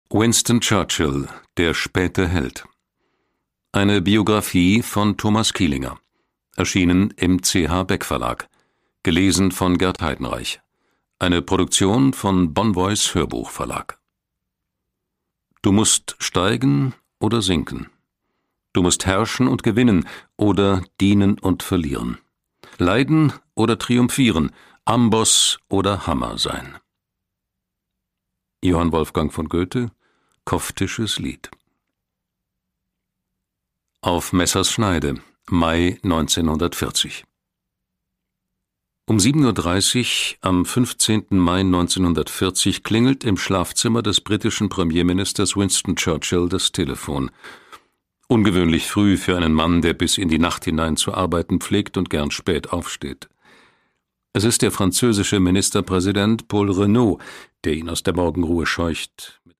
Winston Churchill, der späte Held. Eine Biografie von Thomas Kielinger. Erschienen im C.H. Beck Verlag. Gelesen von Gerd Heidenreich. Eine Produktion von Bonvoice Hörbuch Verlag. Du musst steigen oder sinken. Du musst herrschen und gewinnen oder dienen und verlieren. Leiden oder triumphieren, Amboss oder Hammer sein. Johann Wolfgang von Goethe, Koftisches Lied. Auf Messers Schneide, Mai 1940. Um 7:30 Uhr am 15. Mai 1940 klingelt im Schlafzimmer des britischen Premierministers Winston Churchill das Telefon. Ungewöhnlich früh für einen Mann, der bis in die Nacht hinein zu arbeiten pflegt und gern spät aufsteht. Es ist der französische Ministerpräsident Paul Renaud, der ihn aus der Morgenruhe scheucht.